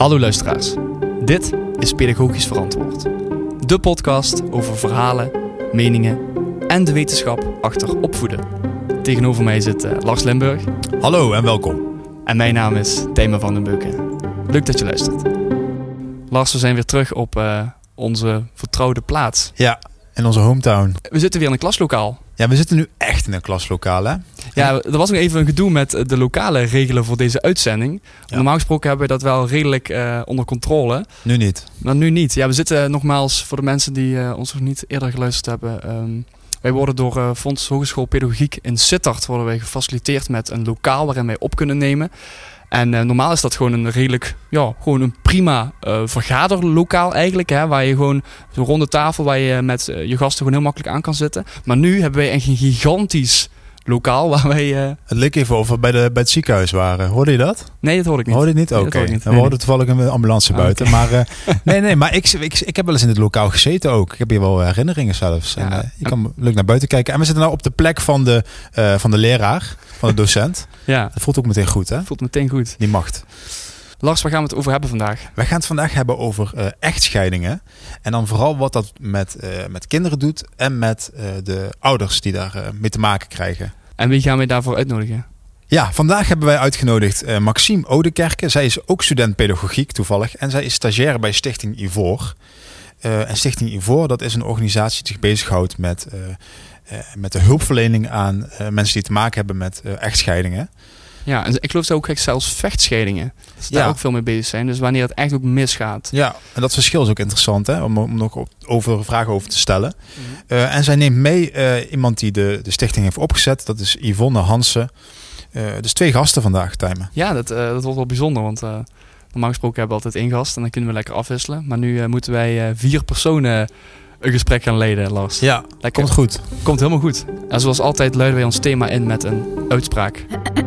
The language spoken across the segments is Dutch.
Hallo luisteraars, dit is Pedagogisch Verantwoord. De podcast over verhalen, meningen en de wetenschap achter opvoeden. Tegenover mij zit Lars Limburg. Hallo en welkom. En mijn naam is Tijmen van den Beuken. Leuk dat je luistert. Lars, we zijn weer terug op onze vertrouwde plaats. Ja, in onze hometown. We zitten weer in een klaslokaal. Ja, we zitten nu echt in een klaslokaal, hè? Ja, er was nog even een gedoe met de lokale regelen voor deze uitzending. Ja. Normaal gesproken hebben we dat wel redelijk onder controle. Nu niet. Maar nu niet. Ja, we zitten nogmaals, voor de mensen die ons nog niet eerder geluisterd hebben. Wij worden door Fonds Hogeschool Pedagogiek in Sittard worden wij gefaciliteerd met een lokaal waarin wij op kunnen nemen. En normaal is dat gewoon een redelijk, gewoon een prima vergaderlokaal eigenlijk. Hè, waar je gewoon zo'n ronde tafel waar je met je gasten gewoon heel makkelijk aan kan zitten. Maar nu hebben wij echt een gigantisch lokaal waar wij... Het leek even of we bij het ziekenhuis waren. Hoorde je dat? Nee, dat hoorde ik niet. Hoorde je het niet? Oké. We hoorden toevallig een ambulance buiten. Okay. Maar maar ik heb wel eens in dit lokaal gezeten ook. Ik heb hier wel herinneringen zelfs. Ja. En, je kan leuk naar buiten kijken. En we zitten nou op de plek van de leraar, van de docent. Ja. Dat voelt ook meteen goed, hè? Voelt meteen goed. Die macht. Lars, waar gaan we het over hebben vandaag? Wij gaan het vandaag hebben over echtscheidingen. En dan vooral wat dat met kinderen doet en met de ouders die daar mee te maken krijgen. En wie gaan wij daarvoor uitnodigen? Ja, vandaag hebben wij uitgenodigd Maxime Oudekerke. Zij is ook student pedagogiek toevallig. En zij is stagiaire bij Stichting Ivoor. En Stichting Ivoor, dat is een organisatie die zich bezighoudt met de hulpverlening aan mensen die te maken hebben met echtscheidingen. Ja, en ik geloof dat ook zelfs vechtscheidingen. Dat ze daar ook veel mee bezig zijn. Dus wanneer het echt ook misgaat. Ja, en dat verschil is ook interessant, hè, om nog vragen over te stellen. Mm-hmm. En zij neemt mee iemand die de stichting heeft opgezet. Dat is Yvonne Hansen. Dus 2 gasten vandaag, Tijmen. Ja, dat wordt wel bijzonder. Want normaal gesproken hebben we altijd 1 gast. En dan kunnen we lekker afwisselen. Maar nu moeten wij 4 personen een gesprek gaan leiden, Lars. Ja, lekker. Komt goed. Komt helemaal goed. En zoals altijd luiden wij ons thema in met een uitspraak.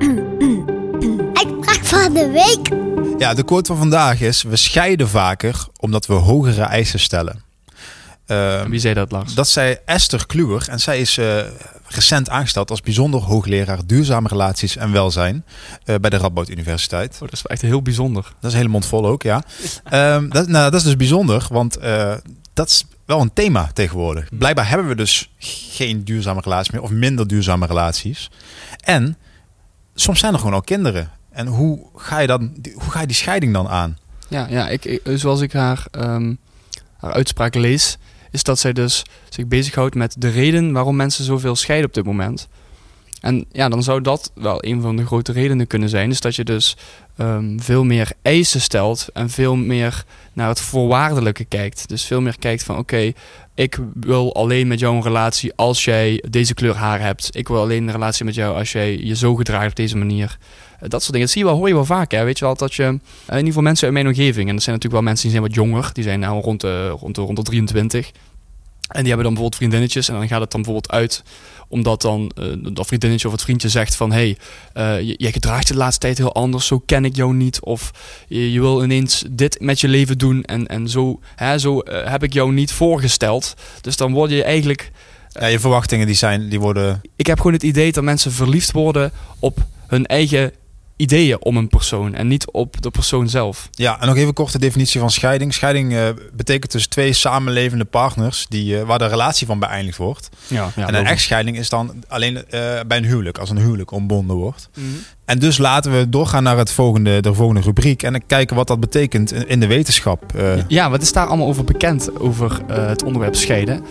Uitspraak van de week. Ja, de quote van vandaag is: we scheiden vaker omdat we hogere eisen stellen. Wie zei dat, Lars? Dat zei Esther Kluwer. En zij is recent aangesteld als bijzonder hoogleraar duurzame relaties en welzijn bij de Radboud Universiteit. Oh, dat is echt heel bijzonder. Dat is een hele mond vol ook, ja. Dat is dus bijzonder, want dat is wel een thema tegenwoordig. Blijkbaar hebben we dus geen duurzame relaties meer of minder duurzame relaties. En soms zijn er gewoon al kinderen. En hoe ga je die scheiding dan aan? Ja, zoals ik haar uitspraak lees, is dat zij dus zich bezighoudt met de reden waarom mensen zoveel scheiden op dit moment. En ja, dan zou dat wel een van de grote redenen kunnen zijn. Dus dat je dus veel meer eisen stelt en veel meer naar het voorwaardelijke kijkt. Dus veel meer kijkt van oké, ik wil alleen met jou een relatie als jij deze kleur haar hebt. Ik wil alleen een relatie met jou als jij je zo gedraagt op deze manier. Dat soort dingen. Dat hoor je wel vaak. Hè? Weet je wel, dat je in ieder geval mensen uit mijn omgeving, en dat zijn natuurlijk wel mensen die zijn wat jonger, die zijn nou rond de 23. En die hebben dan bijvoorbeeld vriendinnetjes en dan gaat het dan bijvoorbeeld uit omdat dan dat vriendinnetje of het vriendje zegt van jij gedraagt je de laatste tijd heel anders, zo ken ik jou niet. Of je wil ineens dit met je leven doen en zo heb ik jou niet voorgesteld. Dus dan word je eigenlijk... Ja, je verwachtingen die worden... Ik heb gewoon het idee dat mensen verliefd worden op hun eigen ideeën om een persoon en niet op de persoon zelf. Ja, en nog even kort de definitie van scheiding. Scheiding betekent dus 2 samenlevende partners waar de relatie van beëindigd wordt. Ja, en een echtscheiding is dan alleen bij een huwelijk, als een huwelijk ontbonden wordt. Mm-hmm. En dus laten we doorgaan naar de volgende rubriek en dan kijken wat dat betekent in de wetenschap. Ja, wat is daar allemaal over bekend over het onderwerp scheiden?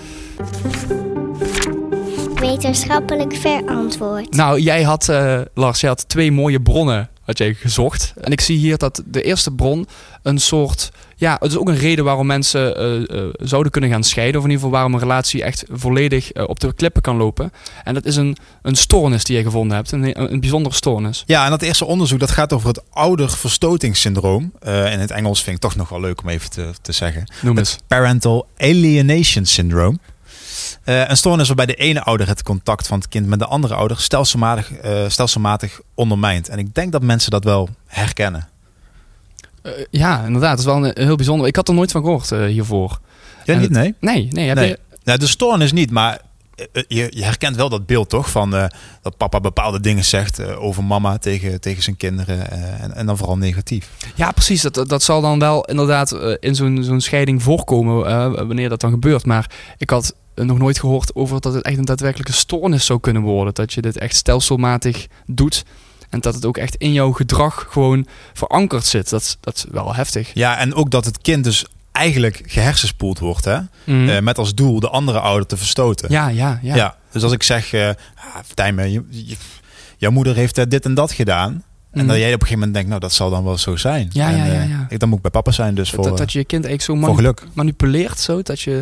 Wetenschappelijk verantwoord. Nou, Lars, jij had 2 mooie bronnen had jij gezocht. En ik zie hier dat de eerste bron een soort... Ja, het is ook een reden waarom mensen zouden kunnen gaan scheiden. Of in ieder geval waarom een relatie echt volledig op de klippen kan lopen. En dat is een stoornis die je gevonden hebt. Een bijzondere stoornis. Ja, en dat eerste onderzoek dat gaat over het ouderverstotingssyndroom. In het Engels vind ik toch nog wel leuk om even te zeggen. Noem eens. Het Parental Alienation Syndrome. Een stoornis waarbij de ene ouder het contact van het kind met de andere ouder stelselmatig ondermijnt. En ik denk dat mensen dat wel herkennen. Ja, inderdaad. Dat is wel heel bijzonder. Ik had er nooit van gehoord hiervoor. Jij niet, nee? Nee. Ja, de stoornis niet, maar je herkent wel dat beeld toch van dat papa bepaalde dingen zegt over mama tegen zijn kinderen en dan vooral negatief. Ja, precies. Dat zal dan wel inderdaad in zo'n scheiding voorkomen wanneer dat dan gebeurt. Maar ik had nog nooit gehoord over dat het echt een daadwerkelijke stoornis zou kunnen worden. Dat je dit echt stelselmatig doet. En dat het ook echt in jouw gedrag gewoon verankerd zit. Dat is wel heftig. Ja, en ook dat het kind dus eigenlijk gehersenspoeld wordt. Hè? Met als doel de andere ouder te verstoten. Ja. Dus als ik zeg, Tijmen, jouw moeder heeft dit en dat gedaan. En dat jij op een gegeven moment denkt, nou dat zal dan wel zo zijn. Ja. Dan moet ik bij papa zijn. Dus dat je je kind eigenlijk zo manipuleert. Zo,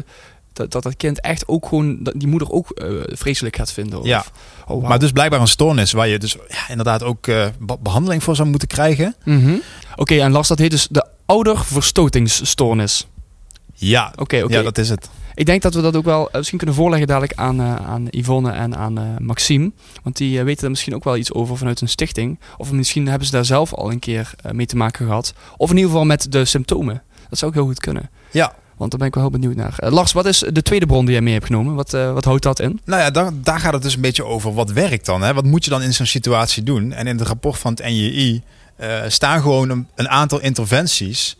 dat kind echt ook gewoon die moeder ook vreselijk gaat vinden. Ja. Wow. Maar dus blijkbaar een stoornis waar je dus inderdaad ook behandeling voor zou moeten krijgen. Oké, en Lars, dat heet dus de ouderverstotingsstoornis. Ja, ja, dat is het. Ik denk dat we dat ook wel misschien kunnen voorleggen dadelijk aan Yvonne en aan Maxime. Want die weten er misschien ook wel iets over vanuit een stichting. Of misschien hebben ze daar zelf al een keer mee te maken gehad. Of in ieder geval met de symptomen. Dat zou ook heel goed kunnen. Ja. Want daar ben ik wel heel benieuwd naar. Lars, wat is de tweede bron die jij mee hebt genomen? Wat houdt dat in? Nou ja, daar gaat het dus een beetje over. Wat werkt dan? Hè? Wat moet je dan in zo'n situatie doen? En in het rapport van het NJI staan gewoon een aantal interventies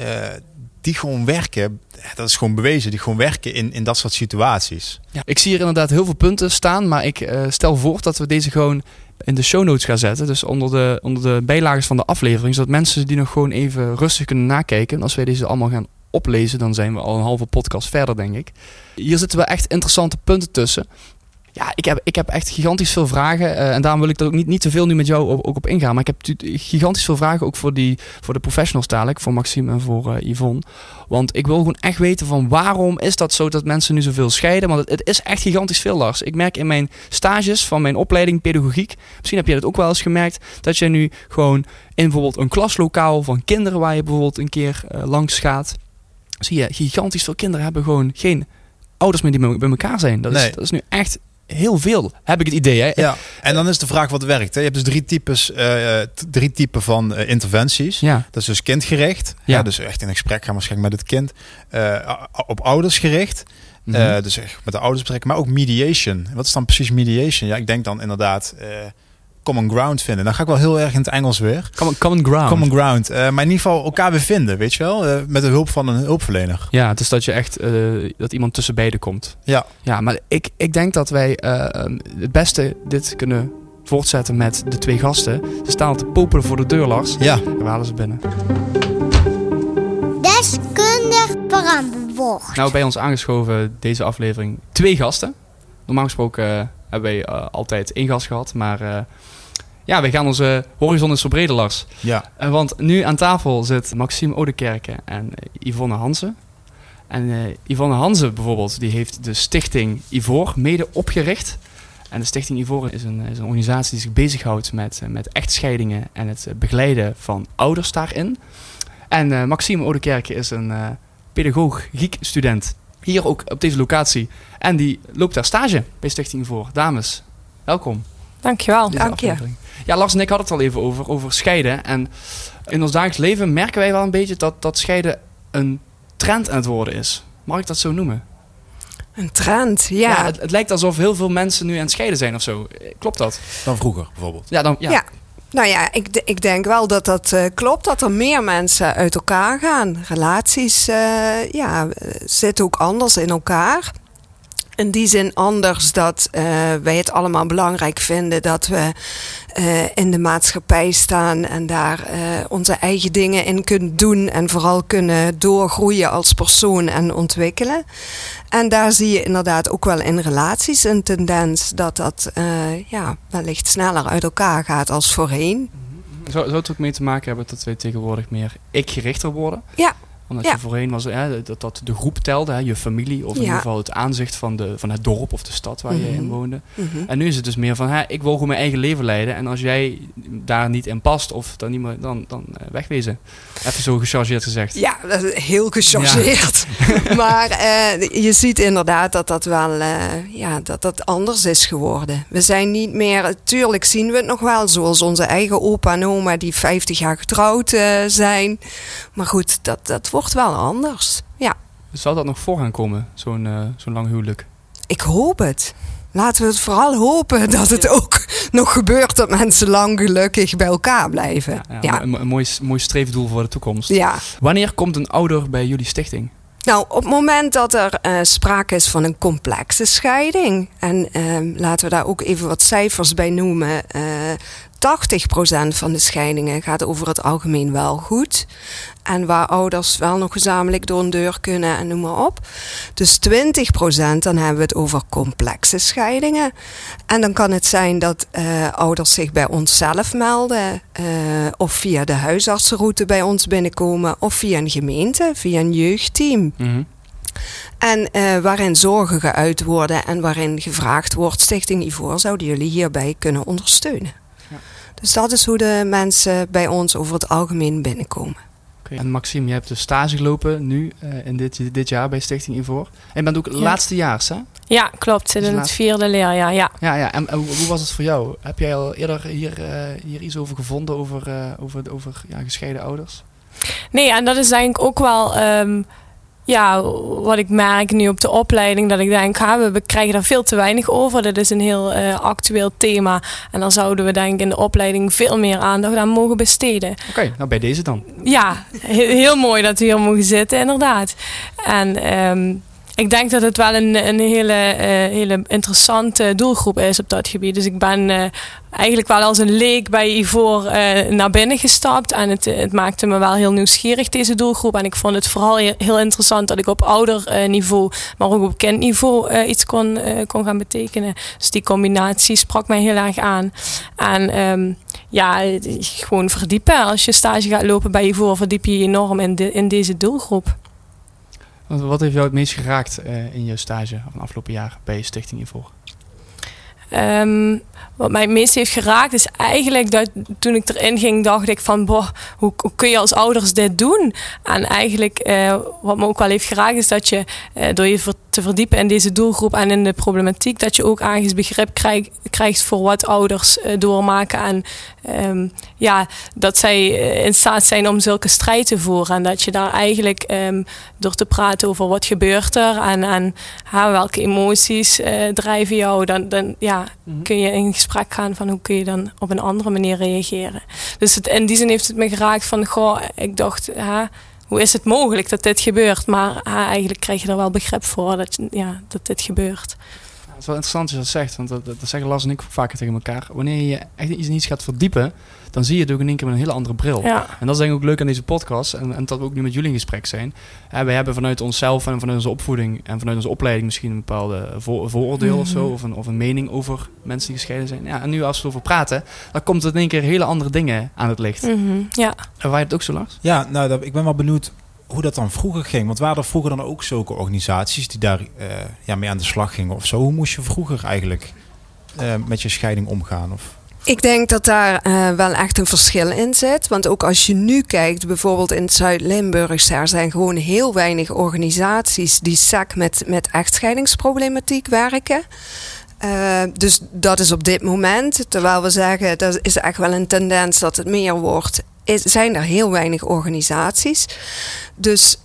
die gewoon werken. Dat is gewoon bewezen. Die gewoon werken in dat soort situaties. Ja, ik zie hier inderdaad heel veel punten staan. Maar ik stel voor dat we deze gewoon in de show notes gaan zetten. Dus onder de bijlagen van de aflevering. Zodat mensen die nog gewoon even rustig kunnen nakijken. En als wij deze allemaal gaan oplezen, dan zijn we al een halve podcast verder, denk ik. Hier zitten wel echt interessante punten tussen. Ja, ik heb echt gigantisch veel vragen. En daarom wil ik er ook niet te veel nu met jou ook op ingaan. Maar ik heb gigantisch veel vragen ook voor de professionals dadelijk. Voor Maxime en voor Yvonne. Want ik wil gewoon echt weten van waarom is dat zo dat mensen nu zoveel scheiden. Want het is echt gigantisch veel, Lars. Ik merk in mijn stages van mijn opleiding pedagogiek. Misschien heb je dat ook wel eens gemerkt. Dat je nu gewoon in bijvoorbeeld een klaslokaal van kinderen waar je bijvoorbeeld een keer langs gaat. Zie je, gigantisch veel kinderen hebben gewoon geen ouders meer die bij elkaar zijn. Dat is nu echt heel veel, heb ik het idee. Hè? Ja, en dan is de vraag wat werkt. Hè? Je hebt dus drie typen van interventies. Ja. Dat is dus kindgericht. Ja, dus echt in een gesprek gaan waarschijnlijk met het kind. Op ouders gericht. Dus echt met de ouders betrekken. Maar ook mediation. Wat is dan precies mediation? Ja, ik denk dan inderdaad common ground vinden. Dan ga ik wel heel erg in het Engels weer. Common ground. Common ground. Maar in ieder geval elkaar weer vinden, weet je wel? Met de hulp van een hulpverlener. Ja, dus dat je echt dat iemand tussen beiden komt. Ja, maar ik denk dat wij het beste dit kunnen voortzetten met de twee gasten. Ze staan al te popelen voor de deur, Lars. Ja. We halen ze binnen. Deskundig verantwoord. Nou, bij ons aangeschoven deze aflevering 2 gasten. Normaal gesproken hebben wij altijd 1 gast gehad, maar wij gaan onze horizon eens verbreden, Lars. Ja. Want nu aan tafel zit Maxime Oudekerke en Yvonne Hanze. En Yvonne Hanze bijvoorbeeld, die heeft de stichting Ivoor mede opgericht. En de stichting Ivoor is een organisatie die zich bezighoudt met echtscheidingen en het begeleiden van ouders daarin. En Maxime Oudekerke is een pedagogiek-student hier ook op deze locatie. En die loopt daar stage bij Stichting Ivoor. Dames, welkom. Dankjewel. Dank je. Ja, Lars en ik hadden het al even over scheiden. En in ons dagelijks leven merken wij wel een beetje dat scheiden een trend aan het worden is. Mag ik dat zo noemen? Een trend, ja. Het lijkt alsof heel veel mensen nu aan het scheiden zijn of zo. Klopt dat? Dan vroeger bijvoorbeeld. Ja. Nou ja, ik denk wel dat klopt. Dat er meer mensen uit elkaar gaan. Relaties zitten ook anders in elkaar. In die zin anders dat wij het allemaal belangrijk vinden dat we in de maatschappij staan en daar onze eigen dingen in kunnen doen en vooral kunnen doorgroeien als persoon en ontwikkelen. En daar zie je inderdaad ook wel in relaties een tendens dat wellicht sneller uit elkaar gaat als voorheen. Zou het ook mee te maken hebben dat wij tegenwoordig meer ik-gerichter worden? Ja. Omdat je voorheen was dat de groep telde, je familie of in ieder geval het aanzicht van het dorp of de stad waar je in woonde. Mm-hmm. En nu is het dus meer van, ik wil gewoon mijn eigen leven leiden. En als jij daar niet in past of dan niet meer, dan wegwezen. Even zo gechargeerd gezegd. Ja, dat is heel gechargeerd. Ja. Maar je ziet inderdaad dat wel dat anders is geworden. We zijn niet meer, tuurlijk zien we het nog wel, zoals onze eigen opa en oma die 50 jaar getrouwd zijn. Maar goed, dat wordt wel anders. Ja. Zou dat nog voor gaan komen, zo'n lang huwelijk? ik hoop het. Laten we het vooral hopen dat het ook nog gebeurt, dat mensen lang gelukkig bij elkaar blijven. Een mooi streefdoel voor de toekomst. Ja. Wanneer komt een ouder bij jullie stichting? Nou, op het moment dat er sprake is van een complexe scheiding, en laten we daar ook even wat cijfers bij noemen. 80% van de scheidingen gaat over het algemeen wel goed. En waar ouders wel nog gezamenlijk door een deur kunnen en noem maar op. Dus 20%, dan hebben we het over complexe scheidingen. En dan kan het zijn dat ouders zich bij ons zelf melden. Of via de huisartsenroute bij ons binnenkomen. Of via een gemeente, via een jeugdteam. Mm-hmm. En waarin zorgen geuit worden en waarin gevraagd wordt: Stichting Ivoor, zouden jullie hierbij kunnen ondersteunen? Ja. Dus dat is hoe de mensen bij ons over het algemeen binnenkomen. Okay. En Maxime, je hebt de stage gelopen nu in dit jaar bij Stichting Ivoor. En je bent ook laatstejaars, hè? Ja, klopt. Zit in het 4e leerjaar, ja. Ja. En hoe was het voor jou? Heb jij al eerder hier iets over gevonden over gescheiden ouders? Nee, en dat is denk ik ook wel wat ik merk nu op de opleiding. Dat ik denk, we krijgen daar veel te weinig over. Dat is een heel actueel thema. En dan zouden we denk ik in de opleiding veel meer aandacht aan mogen besteden. Oké, nou bij deze dan. Ja, heel mooi dat we hier mogen zitten, inderdaad. En ik denk dat het wel een hele interessante doelgroep is op dat gebied. Dus ik ben eigenlijk wel als een leek bij Ivoor naar binnen gestapt. En het maakte me wel heel nieuwsgierig, deze doelgroep. En ik vond het vooral heel interessant dat ik op ouderniveau, maar ook op kindniveau iets kon gaan betekenen. Dus die combinatie sprak mij heel erg aan. En gewoon verdiepen. Als je stage gaat lopen bij Ivoor, verdiep je enorm in deze doelgroep. Wat heeft jou het meest geraakt in je stage van afgelopen jaar bij Stichting Ivoor? Wat mij het meest heeft geraakt is eigenlijk dat toen ik erin ging, dacht ik van hoe kun je als ouders dit doen? En eigenlijk wat me ook wel heeft geraakt is dat je door je te verdiepen in deze doelgroep en in de problematiek, dat je ook ergens begrip krijgt voor wat ouders doormaken. En dat zij in staat zijn om zulke strijd te voeren. En dat je daar eigenlijk door te praten over wat gebeurt er en welke emoties drijven jou, dan kun je in gesprek gaan van hoe kun je dan op een andere manier reageren. Dus in die zin heeft het me geraakt van, ik dacht, hoe is het mogelijk dat dit gebeurt? Maar eigenlijk krijg je er wel begrip voor dat dit gebeurt. Het is wel interessant als je dat zegt, want dat zeggen Lars en ik vaker tegen elkaar. Wanneer je echt iets gaat verdiepen, dan zie je het ook in één keer met een hele andere bril. Ja. En dat is denk ik ook leuk aan deze podcast en dat we ook nu met jullie in gesprek zijn. Wij hebben vanuit onszelf en vanuit onze opvoeding en vanuit onze opleiding misschien een bepaalde vooroordeel of zo, of een mening over mensen die gescheiden zijn. Ja, en nu als we erover praten, dan komt het in één keer hele andere dingen aan het licht. Mm-hmm, ja. En wij het ook zo, Lars? Ja, nou, ik ben wel benieuwd hoe dat dan vroeger ging. Want waren er vroeger dan ook zulke organisaties die daar mee aan de slag gingen of zo? Hoe moest je vroeger eigenlijk met je scheiding omgaan? Of? Ik denk dat daar wel echt een verschil in zit. Want ook als je nu kijkt, bijvoorbeeld in Zuid-Limburg, er zijn gewoon heel weinig organisaties die SEC met echtscheidingsproblematiek werken. Dus dat is op dit moment, terwijl we zeggen, dat is echt wel een tendens dat het meer wordt, zijn er heel weinig organisaties. Dus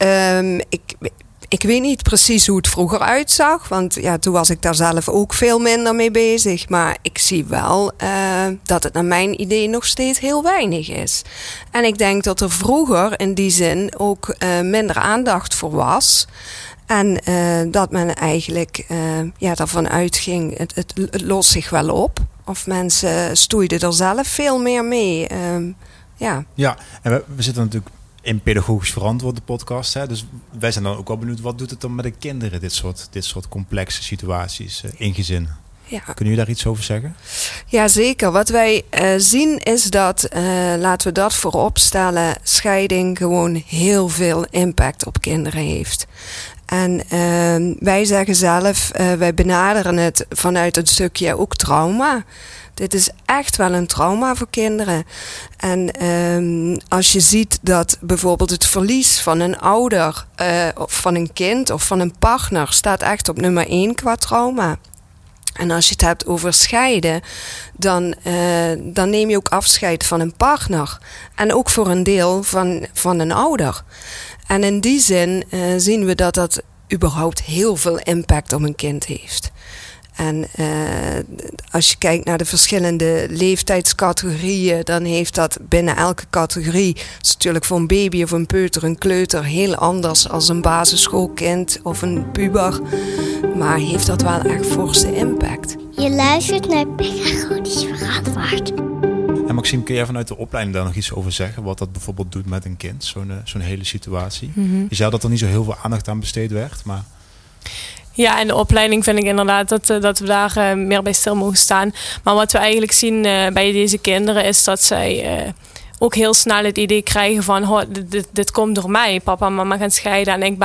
ik weet niet precies hoe het vroeger uitzag. Want toen was ik daar zelf ook veel minder mee bezig. Maar ik zie wel dat het naar mijn idee nog steeds heel weinig is. En ik denk dat er vroeger in die zin ook minder aandacht voor was. En dat men eigenlijk daarvan uitging, het lost zich wel op. Of mensen stoeiden er zelf veel meer mee. Ja, en we zitten natuurlijk in pedagogisch verantwoorde podcast. Hè? Dus wij zijn dan ook wel benieuwd, wat doet het dan met de kinderen, dit soort complexe situaties in gezinnen? Ja. Kunnen jullie daar iets over zeggen? Ja, zeker. Wat wij zien is dat, laten we dat voorop stellen, scheiding gewoon heel veel impact op kinderen heeft. En wij zeggen zelf, wij benaderen het vanuit een stukje ook trauma. Dit is echt wel een trauma voor kinderen. En als je ziet dat bijvoorbeeld het verlies van een ouder, of van een kind of van een partner staat echt op nummer 1 qua trauma. En als je het hebt over scheiden, dan neem je ook afscheid van een partner. En ook voor een deel van een ouder. En in die zin zien we dat überhaupt heel veel impact op een kind heeft. En als je kijkt naar de verschillende leeftijdscategorieën, dan heeft dat binnen elke categorie, dat is natuurlijk voor een baby of een peuter, een kleuter, heel anders als een basisschoolkind of een puber. Maar heeft dat wel echt forse impact. Je luistert naar Pedagogisch Verantwoord. En Maxime, kun jij vanuit de opleiding daar nog iets over zeggen? Wat dat bijvoorbeeld doet met een kind, zo'n hele situatie? Mm-hmm. Je zei dat er niet zo heel veel aandacht aan besteed werd, maar... Ja, in de opleiding vind ik inderdaad dat we daar meer bij stil mogen staan. Maar wat we eigenlijk zien bij deze kinderen is dat zij ook heel snel het idee krijgen van dit komt door mij. Papa en mama gaan scheiden en ik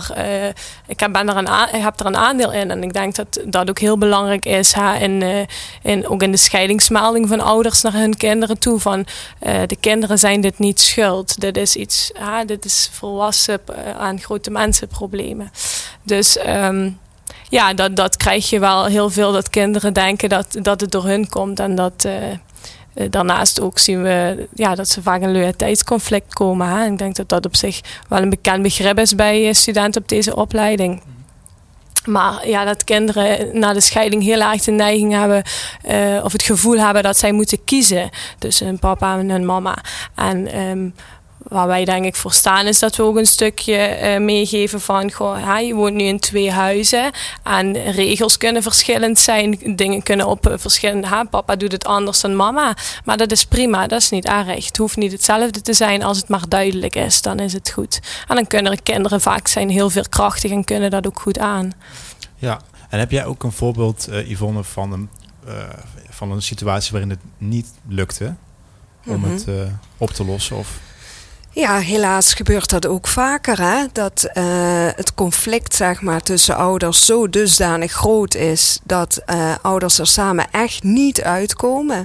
heb er een aandeel in. En ik denk dat dat ook heel belangrijk is ook in de scheidingsmelding van ouders naar hun kinderen toe. Van de kinderen zijn dit niet schuld. Dit is iets, dit is volwassen aan grote mensenproblemen. Dus dat krijg je wel heel veel, dat kinderen denken dat het door hun komt. En dat daarnaast ook zien we dat ze vaak in loyaliteitsconflict komen. Hè? Ik denk dat dat op zich wel een bekend begrip is bij studenten op deze opleiding. Maar dat kinderen na de scheiding heel erg de neiging hebben of het gevoel hebben dat zij moeten kiezen tussen hun papa en hun mama. En waar wij denk ik voor staan is dat we ook een stukje meegeven van... je woont nu in 2 huizen en regels kunnen verschillend zijn. Dingen kunnen op verschillende... papa doet het anders dan mama. Maar dat is prima, dat is niet erg. Het hoeft niet hetzelfde te zijn als het maar duidelijk is. Dan is het goed. En dan kunnen kinderen vaak zijn heel veerkrachtig en kunnen dat ook goed aan. Ja, en heb jij ook een voorbeeld, Yvonne, van een situatie waarin het niet lukte om het op te lossen? Of... Ja, helaas gebeurt dat ook vaker. Hè? Dat het conflict tussen ouders zo dusdanig groot is dat ouders er samen echt niet uitkomen.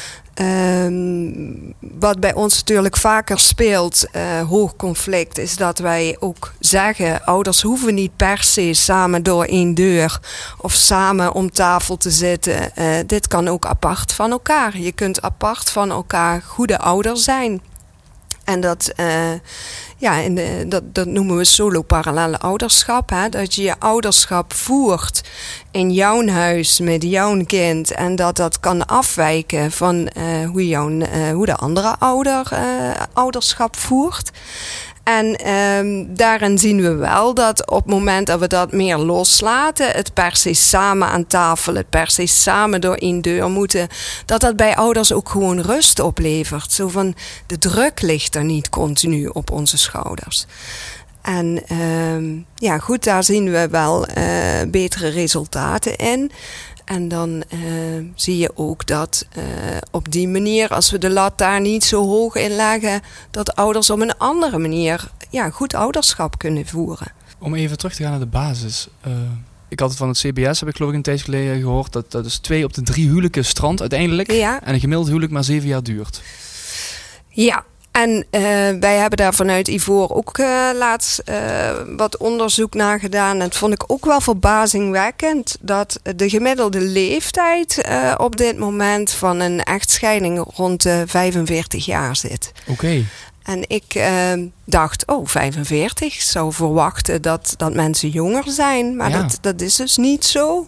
Wat bij ons natuurlijk vaker speelt, hoog conflict, is dat wij ook zeggen... ouders hoeven niet per se samen door 1 deur of samen om tafel te zitten. Dit kan ook apart van elkaar. Je kunt apart van elkaar goede ouder zijn. En dat noemen we solo-parallelle ouderschap. Hè? Dat je ouderschap voert in jouw huis met jouw kind. En dat kan afwijken van hoe de andere ouder ouderschap voert. En daarin zien we wel dat op het moment dat we dat meer loslaten... het per se samen aan tafel, het per se samen door 1 deur moeten... dat bij ouders ook gewoon rust oplevert. Zo van, de druk ligt er niet continu op onze schouders. En daar zien we wel betere resultaten in... En dan zie je ook dat op die manier, als we de lat daar niet zo hoog in leggen... dat ouders op een andere manier goed ouderschap kunnen voeren. Om even terug te gaan naar de basis. Ik had het van het CBS, heb ik geloof ik een tijd geleden gehoord... dat is 2 op de 3 huwelijken strand uiteindelijk. Ja. En een gemiddeld huwelijk maar 7 jaar duurt. Ja. En wij hebben daar vanuit Ivoor ook laatst wat onderzoek naar gedaan. En dat vond ik ook wel verbazingwekkend. Dat de gemiddelde leeftijd op dit moment van een echtscheiding rond de 45 jaar zit. Oké. En ik dacht, 45. Ik zou verwachten dat mensen jonger zijn. Maar dat is dus niet zo.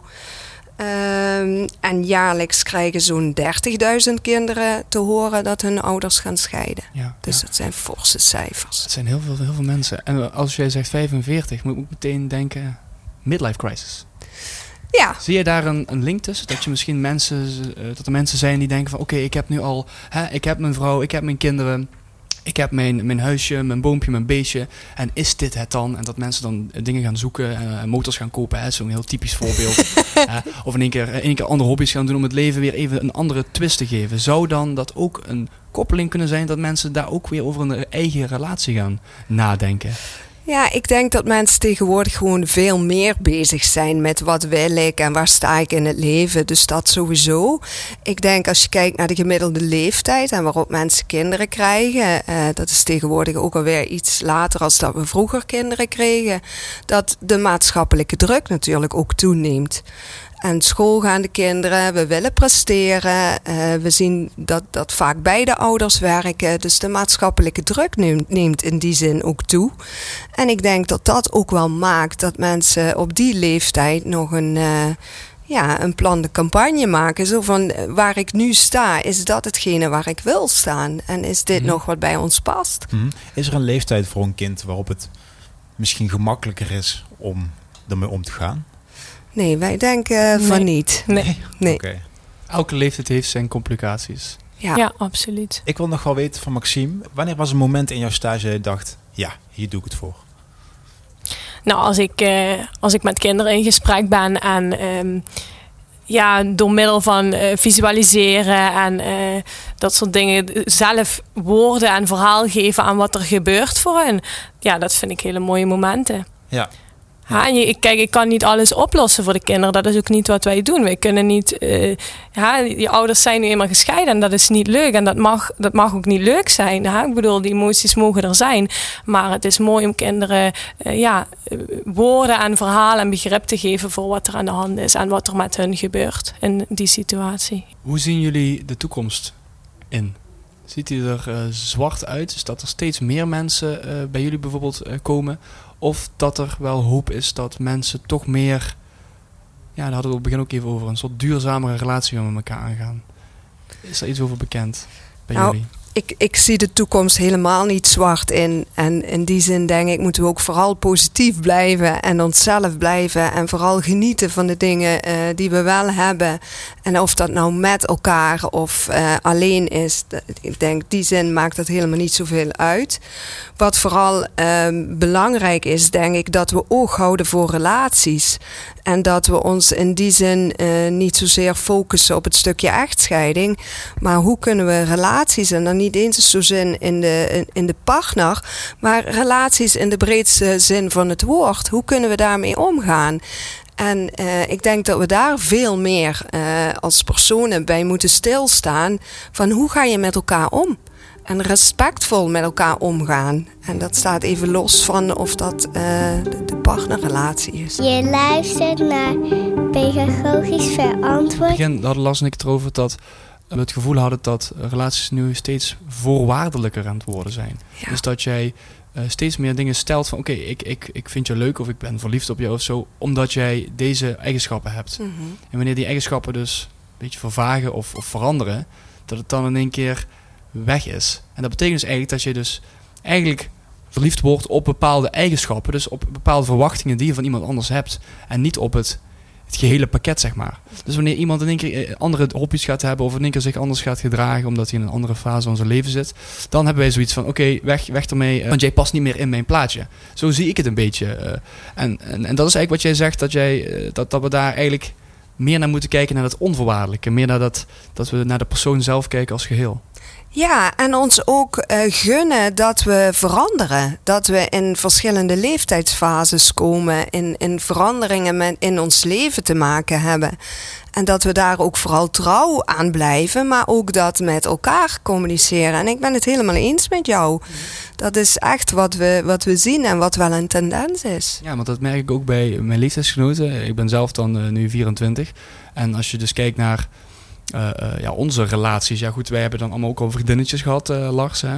En jaarlijks krijgen zo'n 30.000 kinderen te horen dat hun ouders gaan scheiden. Dus dat zijn forse cijfers. Het zijn heel veel mensen. En als jij zegt 45, moet ik meteen denken midlife crisis. Ja. Zie je daar een link tussen? Dat je misschien dat er mensen zijn die denken van oké, ik heb nu al, ik heb mijn vrouw, ik heb mijn kinderen. Ik heb mijn huisje, mijn boompje, mijn beestje. En is dit het dan? En dat mensen dan dingen gaan zoeken en motors gaan kopen. Hè? Zo'n heel typisch voorbeeld. Of in één keer andere hobby's gaan doen om het leven weer even een andere twist te geven. Zou dan dat ook een koppeling kunnen zijn dat mensen daar ook weer over een eigen relatie gaan nadenken? Ja, ik denk dat mensen tegenwoordig gewoon veel meer bezig zijn met wat wil ik en waar sta ik in het leven. Dus dat sowieso. Ik denk als je kijkt naar de gemiddelde leeftijd en waarop mensen kinderen krijgen. Dat is tegenwoordig ook alweer iets later als dat we vroeger kinderen kregen. Dat de maatschappelijke druk natuurlijk ook toeneemt. aan school gaan de kinderen, we willen presteren. We zien dat vaak beide ouders werken. Dus de maatschappelijke druk neemt in die zin ook toe. En ik denk dat dat ook wel maakt dat mensen op die leeftijd nog een plande campagne maken. Zo van, waar ik nu sta, is dat hetgene waar ik wil staan? En is dit nog wat bij ons past? Is er een leeftijd voor een kind waarop het misschien gemakkelijker is om ermee om te gaan? Nee, wij denken van niet. Nee. Okay. Elke leeftijd heeft zijn complicaties. Ja, absoluut. Ik wil nog wel weten van Maxime, wanneer was een moment in jouw stage dat je dacht, ja, hier doe ik het voor? Nou, als ik met kinderen in gesprek ben en door middel van visualiseren en dat soort dingen zelf woorden en verhaal geven aan wat er gebeurt voor hen. Ja, dat vind ik hele mooie momenten. Ja. Ja, en ik kan niet alles oplossen voor de kinderen. Dat is ook niet wat wij doen. Wij kunnen niet... die ouders zijn nu eenmaal gescheiden en dat is niet leuk. En dat mag ook niet leuk zijn. Ik bedoel, die emoties mogen er zijn. Maar het is mooi om kinderen woorden en verhalen en begrip te geven voor wat er aan de hand is. En wat er met hun gebeurt in die situatie. Hoe zien jullie de toekomst in? Ziet die er zwart uit? Is dat er steeds meer mensen bij jullie bijvoorbeeld komen? Of dat er wel hoop is dat mensen toch meer... Ja, daar hadden we op het begin ook even over. Een soort duurzamere relatie met elkaar aangaan. Is er iets over bekend bij jullie? Ik zie de toekomst helemaal niet zwart in. En in die zin denk ik moeten we ook vooral positief blijven. En onszelf blijven. En vooral genieten van de dingen die we wel hebben. En of dat nou met elkaar of alleen is. Ik denk die zin maakt dat helemaal niet zoveel uit. Wat vooral belangrijk is, denk ik, dat we oog houden voor relaties. En dat we ons in die zin niet zozeer focussen op het stukje echtscheiding. Maar hoe kunnen we relaties, en dan niet eens zo zin in de partner, maar relaties in de breedste zin van het woord. Hoe kunnen we daarmee omgaan? En ik denk dat we daar veel meer als personen bij moeten stilstaan. Van hoe ga je met elkaar om? En respectvol met elkaar omgaan. En dat staat even los van of dat de partnerrelatie is. Je luistert naar Pedagogisch Verantwoord. In het begin hadden Lars en ik het erover dat we het gevoel hadden dat relaties nu steeds voorwaardelijker aan het worden zijn. Ja. Dus dat jij steeds meer dingen stelt van oké, ik vind je leuk of ik ben verliefd op jou of zo, omdat jij deze eigenschappen hebt. Mm-hmm. En wanneer die eigenschappen dus een beetje vervagen of veranderen, dat het dan in één keer weg is. En dat betekent dus eigenlijk dat je dus eigenlijk verliefd wordt op bepaalde eigenschappen, dus op bepaalde verwachtingen die je van iemand anders hebt en niet op het gehele pakket, zeg maar. Dus wanneer iemand in één keer andere hobby's gaat hebben of in één keer zich anders gaat gedragen omdat hij in een andere fase van zijn leven zit, dan hebben wij zoiets van oké, weg ermee, want jij past niet meer in mijn plaatje. Zo zie ik het een beetje. En dat is eigenlijk wat jij zegt, dat we daar eigenlijk meer naar moeten kijken, naar dat onvoorwaardelijke, meer naar dat we naar de persoon zelf kijken als geheel. Ja, en ons ook gunnen dat we veranderen. Dat we in verschillende leeftijdsfases komen, in veranderingen in ons leven te maken hebben. En dat we daar ook vooral trouw aan blijven, maar ook dat met elkaar communiceren. En ik ben het helemaal eens met jou. Dat is echt wat we zien en wat wel een tendens is. Ja, want dat merk ik ook bij mijn leeftijdsgenoten. Ik ben zelf dan nu 24. En als je dus kijkt naar onze relaties. Ja goed, wij hebben dan allemaal ook al vriendinnetjes gehad, Lars. Hè?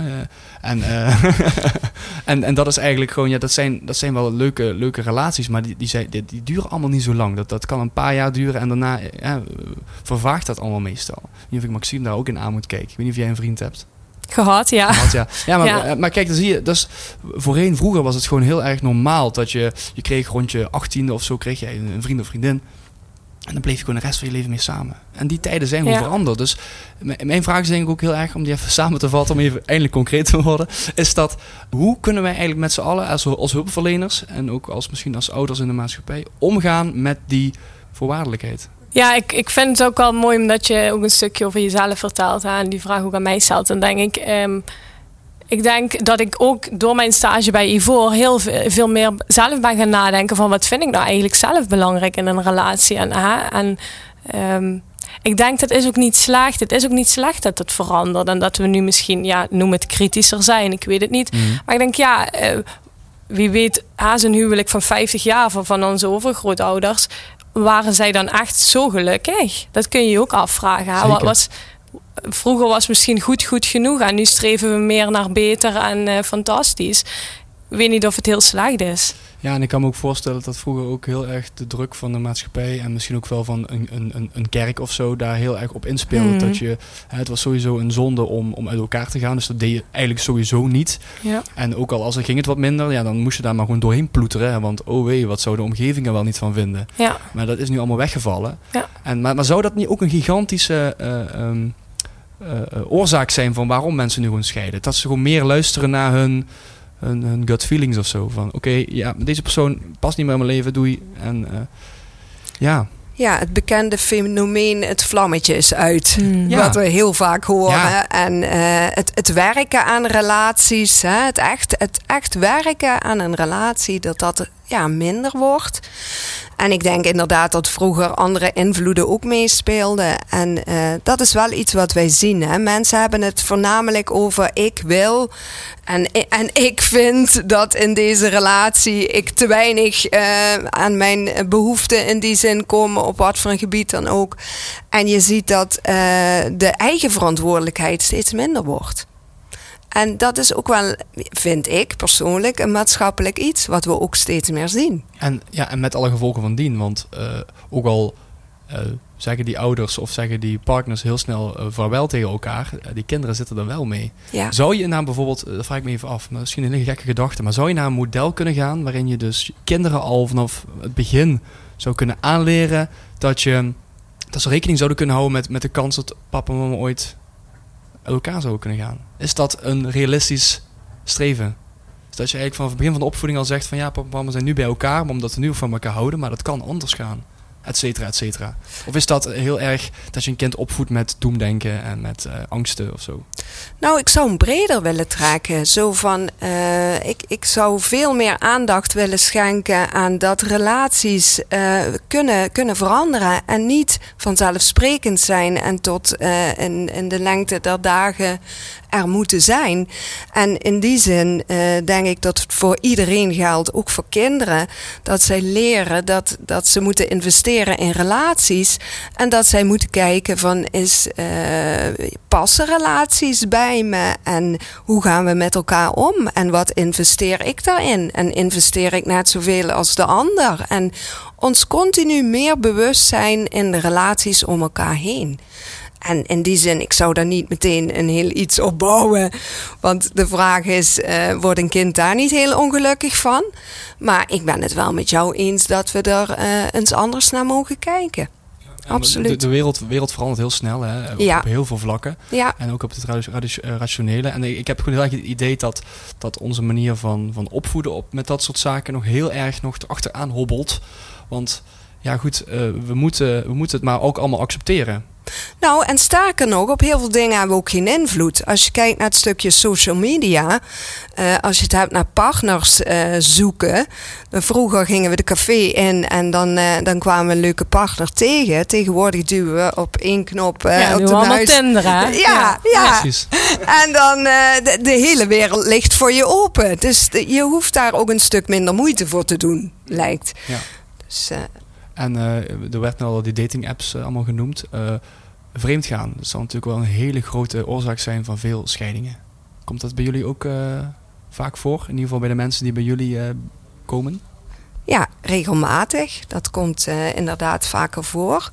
En dat is eigenlijk gewoon, ja, dat zijn wel leuke relaties, maar die duren allemaal niet zo lang. Dat kan een paar jaar duren en daarna vervaagt dat allemaal meestal. Ik weet niet of ik Maxime daar ook in aan moet kijken. Ik weet niet of jij een vriend hebt. Gehad, ja. Maar kijk, dan zie je, dus vroeger was het gewoon heel erg normaal dat je kreeg rond je 18e of zo, kreeg jij een vriend of vriendin. En dan bleef je gewoon de rest van je leven mee samen. En die tijden zijn gewoon veranderd. Dus mijn vraag is denk ik ook heel erg, om die even samen te vatten, om even eindelijk concreet te worden, is dat, hoe kunnen wij eigenlijk met z'n allen als hulpverleners en ook misschien als ouders in de maatschappij omgaan met die voorwaardelijkheid? Ja, ik vind het ook wel mooi omdat je ook een stukje over jezelf vertelt en die vraag ook aan mij stelt. Dan denk ik denk dat ik ook door mijn stage bij Ivoor heel veel meer zelf ben gaan nadenken van wat vind ik nou eigenlijk zelf belangrijk in een relatie. Ik denk dat is ook niet slecht. Het is ook niet slecht dat het verandert en dat we nu misschien, noem het kritischer zijn. Ik weet het niet. Mm. Maar ik denk wie weet, zo'n huwelijk van 50 jaar van onze overgrootouders, waren zij dan echt zo gelukkig? Dat kun je je ook afvragen. Vroeger was misschien goed genoeg en nu streven we meer naar beter en fantastisch. Ik weet niet of het heel slecht is. Ja, en ik kan me ook voorstellen dat vroeger ook heel erg de druk van de maatschappij en misschien ook wel van een kerk of zo daar heel erg op inspeelde. Dat het was sowieso een zonde om uit elkaar te gaan, dus dat deed je eigenlijk sowieso niet. Ja. En ook al als er ging het wat minder, ja, dan moest je daar maar gewoon doorheen ploeteren. Hè, want wat zou de omgeving er wel niet van vinden? Ja. Maar dat is nu allemaal weggevallen. Ja. Maar zou dat niet ook een gigantische oorzaak zijn van waarom mensen nu gewoon scheiden? Dat ze gewoon meer luisteren naar hun gut feelings of zo. Van oké, deze persoon past niet meer in mijn leven, doei. En ja, het bekende fenomeen, het vlammetje is uit. Wat we heel vaak horen. Ja. En het werken aan relaties, het echt werken aan een relatie, dat minder wordt. En ik denk inderdaad dat vroeger andere invloeden ook meespeelden. En dat is wel iets wat wij zien. Hè? Mensen hebben het voornamelijk over ik wil. En ik vind dat in deze relatie ik te weinig aan mijn behoeften in die zin kom. Op wat voor een gebied dan ook. En je ziet dat de eigen verantwoordelijkheid steeds minder wordt. En dat is ook wel, vind ik persoonlijk, een maatschappelijk iets wat we ook steeds meer zien. En met alle gevolgen van dien. Want ook al zeggen die ouders of zeggen die partners heel snel vaarwel tegen elkaar, die kinderen zitten er wel mee. Ja. Zou je naar bijvoorbeeld, dat vraag ik me even af, misschien een hele gekke gedachte, maar zou je naar een model kunnen gaan waarin je dus kinderen al vanaf het begin zou kunnen aanleren dat ze rekening zouden kunnen houden met de kans dat papa en mama ooit uit elkaar zouden kunnen gaan? Is dat een realistisch streven? Dus dat je eigenlijk vanaf het begin van de opvoeding al zegt van ja, papa en mama zijn nu bij elkaar, omdat we nu van elkaar houden, maar dat kan anders gaan. Et cetera, et cetera. Of is dat heel erg dat je een kind opvoedt met doemdenken en met angsten of zo? Nou, ik zou hem breder willen trekken. Zo van, ik zou veel meer aandacht willen schenken aan dat relaties kunnen veranderen en niet vanzelfsprekend zijn en tot in de lengte der dagen er moeten zijn. En in die zin denk ik dat het voor iedereen geldt, ook voor kinderen, dat zij leren dat ze moeten investeren in relaties en dat zij moeten kijken van passen relaties bij me en hoe gaan we met elkaar om en wat investeer ik daarin en investeer ik net zoveel als de ander en ons continu meer bewust zijn in de relaties om elkaar heen. En in die zin, ik zou daar niet meteen een heel iets op bouwen. Want de vraag is, wordt een kind daar niet heel ongelukkig van? Maar ik ben het wel met jou eens dat we er eens anders naar mogen kijken. Ja, absoluut. De wereld verandert heel snel, hè? Op heel veel vlakken. Ja. En ook op het rationele. En ik heb gewoon heel erg het idee dat onze manier van opvoeden met dat soort zaken nog heel erg nog achteraan hobbelt. Want ja goed, we moeten het maar ook allemaal accepteren. Nou, en sterker nog, op heel veel dingen hebben we ook geen invloed. Als je kijkt naar het stukje social media, als je het hebt naar partners zoeken. Vroeger gingen we de café in en dan kwamen we een leuke partner tegen. Tegenwoordig duwen we op één knop op de huis. Tinderen, ja. Precies. En dan de hele wereld ligt voor je open. Dus je hoeft daar ook een stuk minder moeite voor te doen, lijkt. Ja. Dus, en er werd al die dating apps allemaal genoemd. Vreemdgaan, dat zal natuurlijk wel een hele grote oorzaak zijn van veel scheidingen. Komt dat bij jullie ook vaak voor? In ieder geval bij de mensen die bij jullie komen? Ja, regelmatig. Dat komt inderdaad vaker voor.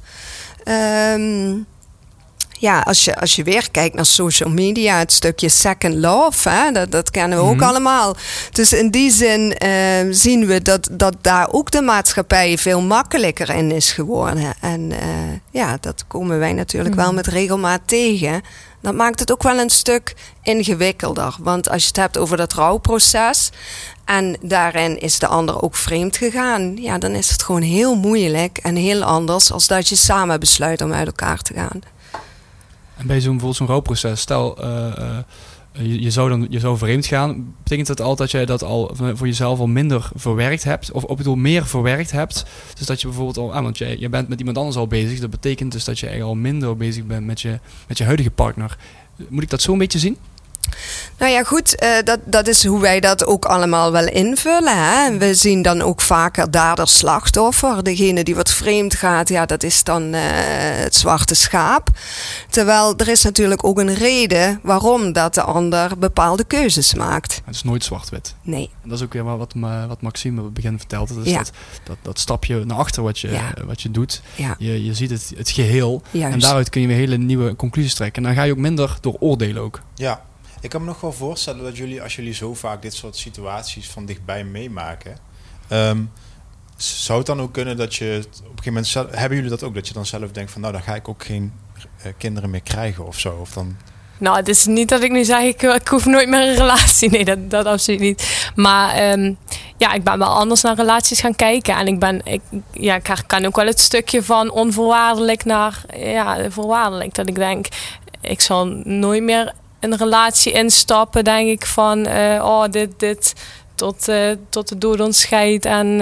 Ja, als je weer kijkt naar social media, het stukje second love, hè, dat kennen we ook allemaal. Dus in die zin zien we dat daar ook de maatschappij veel makkelijker in is geworden. En dat komen wij natuurlijk wel met regelmaat tegen. Dat maakt het ook wel een stuk ingewikkelder. Want als je het hebt over dat rouwproces en daarin is de ander ook vreemd gegaan, ja, dan is het gewoon heel moeilijk en heel anders als dat je samen besluit om uit elkaar te gaan. En bij bijvoorbeeld zo'n rouwproces, stel je zou vreemd gaan, betekent dat al dat jij dat al voor jezelf al minder verwerkt hebt? Of ik bedoel meer verwerkt hebt? Dus dat je bijvoorbeeld al, want je bent met iemand anders al bezig, dat betekent dus dat je eigenlijk al minder bezig bent met je huidige partner. Moet ik dat zo een beetje zien? Nou ja, goed, dat is hoe wij dat ook allemaal wel invullen. Hè? We zien dan ook vaker dader-slachtoffer. Degene die wat vreemd gaat, ja, dat is dan het zwarte schaap. Terwijl er is natuurlijk ook een reden waarom dat de ander bepaalde keuzes maakt. Het is nooit zwart-wit. Nee. En dat is ook weer wat Maxime op het begin vertelde. Dat is dat stapje naar achter wat je doet. Ja. Je ziet het geheel. Juist. En daaruit kun je weer hele nieuwe conclusies trekken. En dan ga je ook minder door oordelen ook. Ja. Ik kan me nog wel voorstellen dat jullie, als jullie zo vaak dit soort situaties van dichtbij meemaken, zou het dan ook kunnen dat je op een gegeven moment hebben jullie dat ook, dat je dan zelf denkt van nou, dan ga ik ook geen kinderen meer krijgen of zo? Of dan... Nou, het is niet dat ik nu zeg, ik hoef nooit meer een relatie. Nee, dat absoluut niet. Maar ik ben wel anders naar relaties gaan kijken. En ik kan ook wel het stukje van onvoorwaardelijk naar voorwaardelijk. Dat ik denk, ik zal nooit meer een relatie instappen, denk ik, van dit tot de dood ons scheidt. En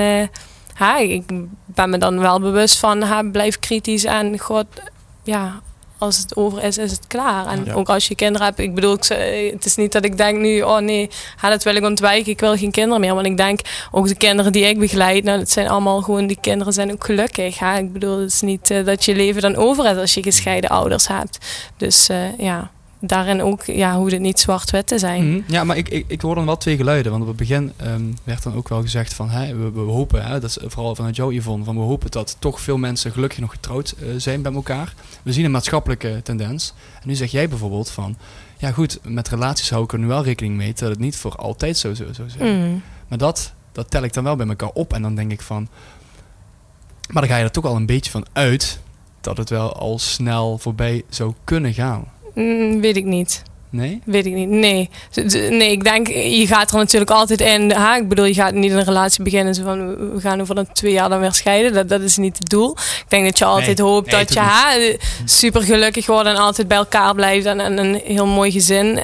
ik ben me dan wel bewust van, blijf kritisch en God, als het over is het klaar. En ook als je kinderen hebt, ik bedoel, het is niet dat ik denk nu, dat wil ik ontwijken, ik wil geen kinderen meer. Want ik denk, ook de kinderen die ik begeleid, nou, dat zijn allemaal gewoon, die kinderen zijn ook gelukkig. Hè? Ik bedoel, het is niet dat je leven dan over is als je gescheiden ouders hebt. Dus daarin ook hoeft het niet zwart-wit te zijn. Mm-hmm. Ja, maar ik hoor dan wel twee geluiden. Want op het begin werd dan ook wel gezegd van we hopen, dat is vooral vanuit jou, Yvonne, van we hopen dat toch veel mensen gelukkig nog getrouwd zijn bij elkaar. We zien een maatschappelijke tendens. En nu zeg jij bijvoorbeeld van, ja goed, met relaties hou ik er nu wel rekening mee dat het niet voor altijd zo zijn. Mm. Maar dat tel ik dan wel bij elkaar op. En dan denk ik van, maar dan ga je er toch al een beetje van uit dat het wel al snel voorbij zou kunnen gaan. Weet ik niet. Nee? Weet ik niet. Nee, ik denk, je gaat er natuurlijk altijd in. Ik bedoel, je gaat niet een relatie beginnen zo van, we gaan over 2 jaar dan weer scheiden. Dat is niet het doel. Ik denk dat je altijd hoopt dat je super gelukkig wordt en altijd bij elkaar blijft en een heel mooi gezin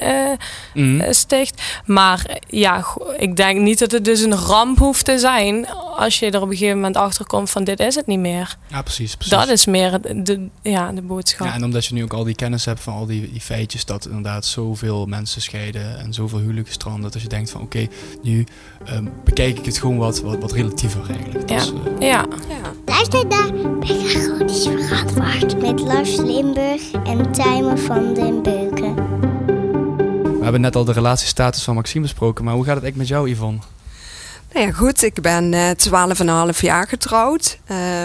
sticht. Maar ik denk niet dat het dus een ramp hoeft te zijn als je er op een gegeven moment achter komt van dit is het niet meer. Ja, precies. Dat is meer de boodschap. Ja, en omdat je nu ook al die kennis hebt van al die feitjes, dat inderdaad zoveel mensen scheiden en zoveel huwelijken stranden, dat je denkt van oké, nu bekijk ik het gewoon wat relatiever eigenlijk. Ja. Dus, Luister naar Pedagogisch Verantwoord met Lars Limburg en Tijmen van den Beuken. We hebben net al de relatiestatus van Maxime besproken, maar hoe gaat het eigenlijk met jou, Yvonne? Nou ja, goed. Ik ben 12,5 jaar getrouwd.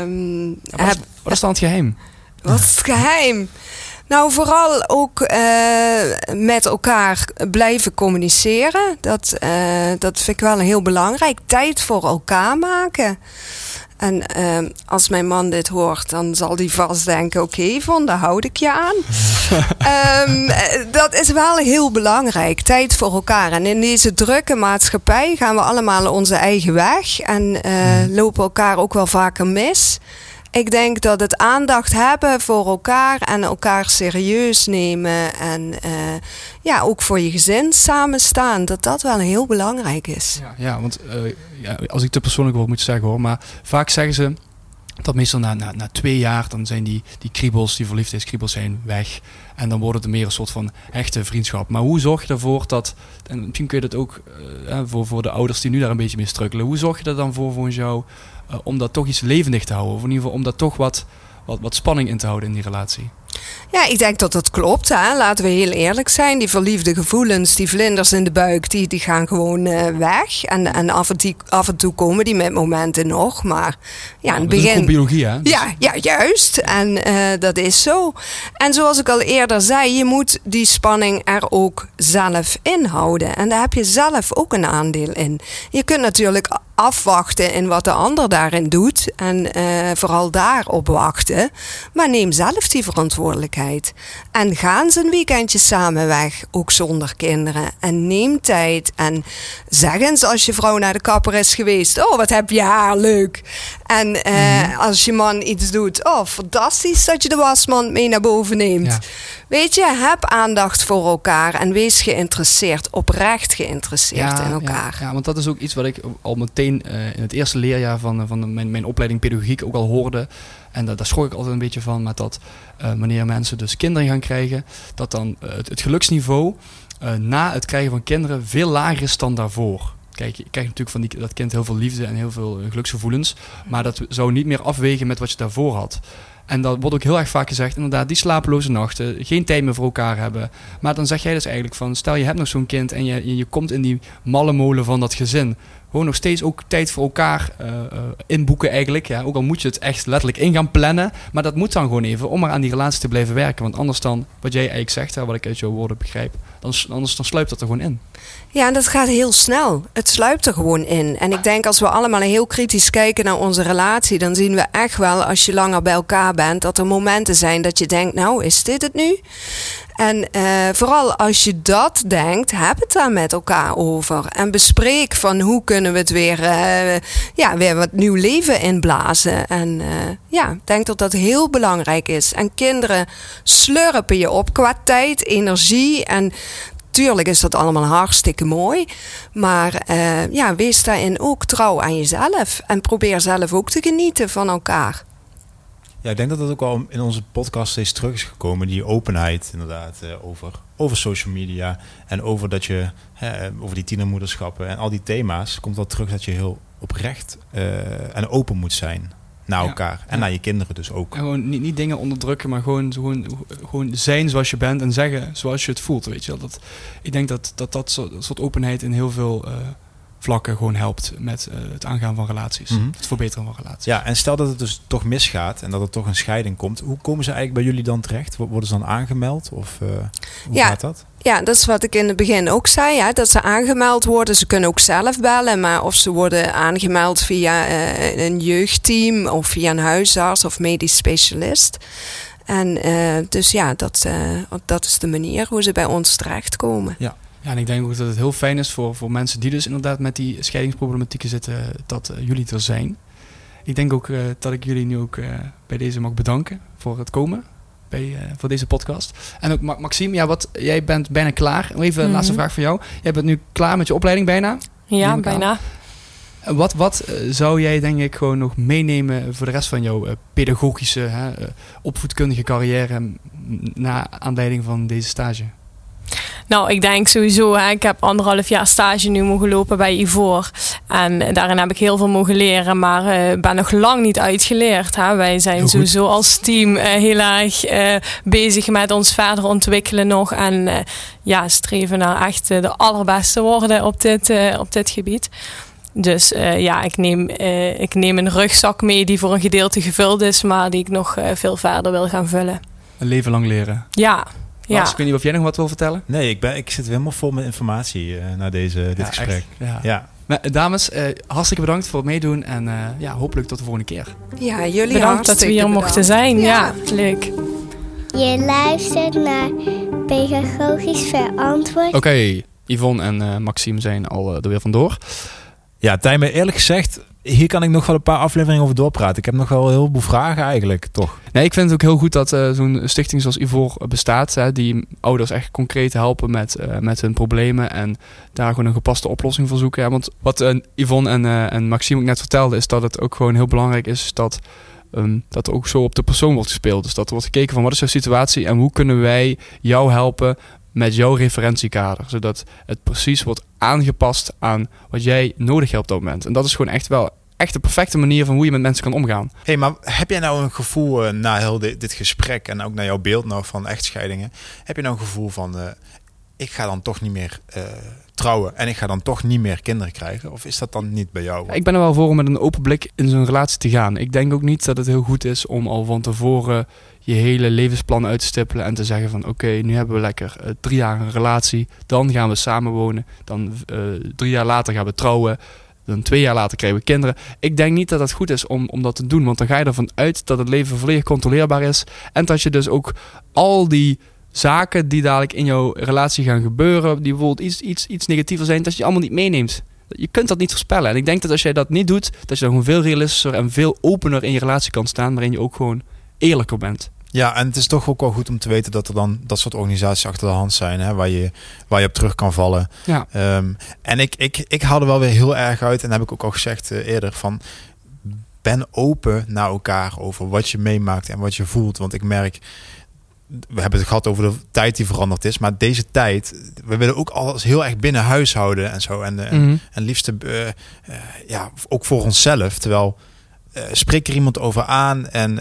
Wat is dan het geheim? Wat is het geheim? Nou, vooral ook met elkaar blijven communiceren. Dat vind ik wel heel belangrijk. Tijd voor elkaar maken. En als mijn man dit hoort, dan zal hij vast denken, oké, Von, daar houd ik je aan. Dat is wel heel belangrijk, tijd voor elkaar. En in deze drukke maatschappij gaan we allemaal onze eigen weg. En lopen elkaar ook wel vaker mis. Ik denk dat het aandacht hebben voor elkaar en elkaar serieus nemen en ook voor je gezin samenstaan, dat wel heel belangrijk is. Ja, want als ik te persoonlijk word moet zeggen hoor, maar vaak zeggen ze dat meestal na 2 jaar dan zijn die kriebels, die verliefdheidskriebels zijn weg en dan wordt het meer een soort van echte vriendschap. Maar hoe zorg je ervoor dat, en misschien kun je dat ook voor de ouders die nu daar een beetje mee struggelen, hoe zorg je er dan voor volgens jou om dat toch iets levendig te houden? Of in ieder geval om dat toch wat spanning in te houden in die relatie? Ja, ik denk dat dat klopt. Hè? Laten we heel eerlijk zijn. Die verliefde gevoelens, die vlinders in de buik, die gaan gewoon weg. En af en toe komen die met momenten nog. Maar in het begin... Dat is ook biologie, hè? Dus... Ja, juist. En dat is zo. En zoals ik al eerder zei, je moet die spanning er ook zelf inhouden. En daar heb je zelf ook een aandeel in. Je kunt natuurlijk afwachten in wat de ander daarin doet. En vooral daarop wachten. Maar neem zelf die verantwoordelijkheid. En ga eens een weekendje samen weg. Ook zonder kinderen. En neem tijd. En zeg eens als je vrouw naar de kapper is geweest. Oh, wat heb je haar leuk. En als je man iets doet. Oh, fantastisch dat je de wasmand mee naar boven neemt. Ja. Weet je, heb aandacht voor elkaar. En wees geïnteresseerd. Oprecht geïnteresseerd in elkaar. Ja, want dat is ook iets wat ik al meteen in het eerste leerjaar van mijn opleiding pedagogiek ook al hoorde. En daar schrok ik altijd een beetje van. Maar dat wanneer mensen dus kinderen gaan krijgen, dat dan het geluksniveau na het krijgen van kinderen veel lager is dan daarvoor. Kijk, je krijgt natuurlijk van dat kind heel veel liefde en heel veel geluksgevoelens. Maar dat zou niet meer afwegen met wat je daarvoor had. En dat wordt ook heel erg vaak gezegd, inderdaad, die slapeloze nachten, geen tijd meer voor elkaar hebben. Maar dan zeg jij dus eigenlijk van, stel je hebt nog zo'n kind en je komt in die malle molen van dat gezin. Gewoon nog steeds ook tijd voor elkaar inboeken eigenlijk. Ja. Ook al moet je het echt letterlijk in gaan plannen. Maar dat moet dan gewoon even om maar aan die relatie te blijven werken. Want anders dan, wat jij eigenlijk zegt, wat ik uit jouw woorden begrijp, anders dan sluipt dat er gewoon in. Ja, en dat gaat heel snel. Het sluipt er gewoon in. En ik denk als we allemaal heel kritisch kijken naar onze relatie, dan zien we echt wel als je langer bij elkaar bent, dat er momenten zijn dat je denkt, nou, is dit het nu? En vooral als je dat denkt, heb het daar met elkaar over. En bespreek van hoe kunnen we het weer wat nieuw leven inblazen. En ik denk dat dat heel belangrijk is. En kinderen slurpen je op qua tijd, energie. En tuurlijk is dat allemaal hartstikke mooi. Maar wees daarin ook trouw aan jezelf. En probeer zelf ook te genieten van elkaar. Ja, ik denk dat dat ook al in onze podcast steeds terug is gekomen. Die openheid inderdaad over social media. En over dat je over die tienermoederschappen en al die thema's komt wel terug dat je heel oprecht en open moet zijn naar elkaar. En naar je kinderen dus ook. En gewoon niet dingen onderdrukken, maar gewoon zijn zoals je bent en zeggen zoals je het voelt. Weet je wel. Ik denk dat soort openheid in heel veel vlakken gewoon helpt met het aangaan van relaties. Mm-hmm. Het verbeteren van relaties. Ja, en stel dat het dus toch misgaat en dat er toch een scheiding komt. Hoe komen ze eigenlijk bij jullie dan terecht? Worden ze dan aangemeld? Of hoe gaat dat? Ja, dat is wat ik in het begin ook zei. Ja, dat ze aangemeld worden. Ze kunnen ook zelf bellen. Maar of ze worden aangemeld via een jeugdteam of via een huisarts of medisch specialist. En dat is de manier hoe ze bij ons terechtkomen. Ja. Ja, en ik denk ook dat het heel fijn is voor mensen die dus inderdaad met die scheidingsproblematieken zitten, dat jullie er zijn. Ik denk ook dat ik jullie nu ook bij deze mag bedanken voor het komen voor deze podcast. En ook Maxime, jij bent bijna klaar. Even een laatste vraag voor jou. Jij bent nu klaar met je opleiding bijna? Ja, bijna. Wat zou jij denk ik gewoon nog meenemen voor de rest van jouw pedagogische, opvoedkundige carrière na aanleiding van deze stage? Nou, ik denk sowieso, ik heb 1,5 jaar stage nu mogen lopen bij Ivoor. En daarin heb ik heel veel mogen leren, maar ben nog lang niet uitgeleerd. Wij zijn sowieso als team heel erg bezig met ons verder ontwikkelen nog. En streven naar echt de allerbeste worden op dit gebied. Dus ik neem een rugzak mee die voor een gedeelte gevuld is, maar die ik nog veel verder wil gaan vullen. Een leven lang leren. Ja. Lars, ik weet niet of jij nog wat wil vertellen? Nee, ik zit helemaal vol met informatie na dit gesprek. Echt, ja. Maar, dames, hartstikke bedankt voor het meedoen en hopelijk tot de volgende keer. Ja, jullie bedankt dat we hier mochten zijn. Ja, leuk. Je luistert naar Pedagogisch Verantwoord. Oké, Yvonne en Maxime zijn al er weer vandoor. Ja, Tijmen, eerlijk gezegd, hier kan ik nog wel een paar afleveringen over doorpraten. Ik heb nog wel een heleboel vragen eigenlijk, toch? Nee, ik vind het ook heel goed dat zo'n stichting zoals Ivoor bestaat. Die ouders echt concreet helpen met hun problemen en daar gewoon een gepaste oplossing voor zoeken. Want wat Yvonne en Maxime ook net vertelden, is dat het ook gewoon heel belangrijk is dat er ook zo op de persoon wordt gespeeld. Dus dat er wordt gekeken van wat is jouw situatie en hoe kunnen wij jou helpen met jouw referentiekader, zodat het precies wordt aangepast aan wat jij nodig hebt op dat moment. En dat is gewoon echt de perfecte manier van hoe je met mensen kan omgaan. Hey, maar heb jij nou een gevoel na heel dit gesprek en ook naar jouw beeld nog van echtscheidingen, heb je nou een gevoel van ik ga dan toch niet meer trouwen en ik ga dan toch niet meer kinderen krijgen? Of is dat dan niet bij jou? Ik ben er wel voor om met een open blik in zo'n relatie te gaan. Ik denk ook niet dat het heel goed is om al van tevoren je hele levensplan uit te stippelen en te zeggen van oké, nu hebben we lekker 3 jaar een relatie, dan gaan we samenwonen, dan 3 jaar later gaan we trouwen, dan 2 jaar later krijgen we kinderen. Ik denk niet dat het goed is om dat te doen, want dan ga je ervan uit dat het leven volledig controleerbaar is en dat je dus ook al die zaken die dadelijk in jouw relatie gaan gebeuren, die bijvoorbeeld iets negatiever zijn, dat je die allemaal niet meeneemt. Je kunt dat niet voorspellen. En ik denk dat als jij dat niet doet, dat je dan gewoon veel realistischer en veel opener in je relatie kan staan, waarin je ook gewoon eerlijker bent. Ja, en het is toch ook wel goed om te weten dat er dan dat soort organisaties achter de hand zijn, hè, waar je op terug kan vallen. Ja. En ik haal er wel weer heel erg uit, en heb ik ook al gezegd eerder, van ben open naar elkaar over wat je meemaakt en wat je voelt. Want ik merk we hebben het gehad over de tijd die veranderd is. Maar deze tijd, we willen ook alles heel erg binnen huis houden en zo. En liefst ook voor onszelf. Terwijl spreek er iemand over aan. En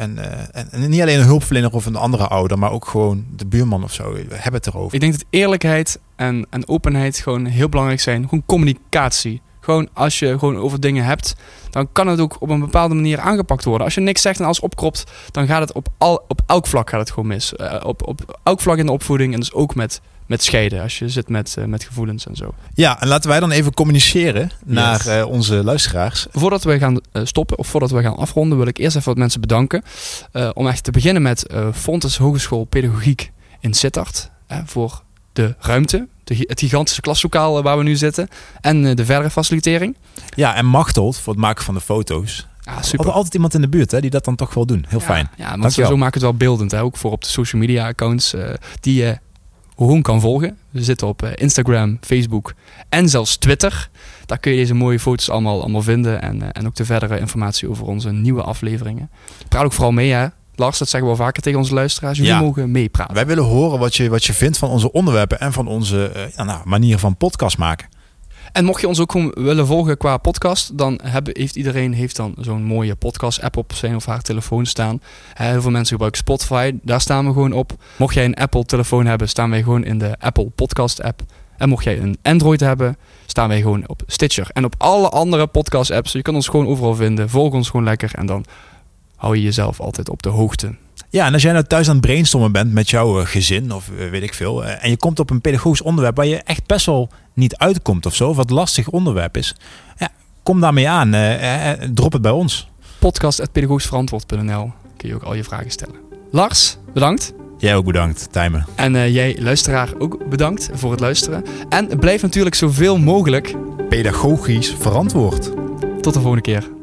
niet alleen een hulpverlener of een andere ouder, maar ook gewoon de buurman of zo. We hebben het erover. Ik denk dat eerlijkheid en openheid gewoon heel belangrijk zijn. Gewoon communicatie. Gewoon als je gewoon over dingen hebt, dan kan het ook op een bepaalde manier aangepakt worden. Als je niks zegt en alles opkropt, dan gaat het op elk vlak gaat het gewoon mis. Op elk vlak in de opvoeding en dus ook met scheiden. Als je zit met gevoelens en zo. Ja, en laten wij dan even communiceren naar onze luisteraars. Voordat we gaan stoppen of voordat we gaan afronden, wil ik eerst even wat mensen bedanken. Om echt te beginnen met Fontys Hogeschool Pedagogiek in Sittard. Voor de ruimte. Het gigantische klaslokaal waar we nu zitten. En de verdere facilitering. Ja, en Machteld voor het maken van de foto's. Ja, super. Altijd iemand in de buurt die dat dan toch wel doen. Heel fijn. Ja, want zo maken we het wel beeldend. Ook voor op de social media accounts die je gewoon kan volgen. We zitten op Instagram, Facebook en zelfs Twitter. Daar kun je deze mooie foto's allemaal vinden. En ook de verdere informatie over onze nieuwe afleveringen. Praat ook vooral mee, hè. Lars, dat zeggen we wel vaker tegen onze luisteraars. Jullie mogen meepraten. Wij willen horen wat je vindt van onze onderwerpen en van onze manier van podcast maken. En mocht je ons ook gewoon willen volgen qua podcast, dan heeft dan zo'n mooie podcast-app op zijn of haar telefoon staan. Heel veel mensen gebruiken Spotify, daar staan we gewoon op. Mocht jij een Apple-telefoon hebben, staan wij gewoon in de Apple Podcast-app. En mocht jij een Android hebben, staan wij gewoon op Stitcher. En op alle andere podcast-apps. Je kan ons gewoon overal vinden. Volg ons gewoon lekker en dan hou je jezelf altijd op de hoogte. Ja, en als jij nou thuis aan het brainstormen bent met jouw gezin of weet ik veel. En je komt op een pedagogisch onderwerp waar je echt best wel niet uitkomt of zo. Of wat lastig onderwerp is. Ja, kom daarmee aan. Drop het bij ons. podcast@pedagogischverantwoord.nl kun je ook al je vragen stellen. Lars, bedankt. Jij ook bedankt, Tijmen. En jij luisteraar ook bedankt voor het luisteren. En blijf natuurlijk zoveel mogelijk pedagogisch verantwoord. Tot de volgende keer.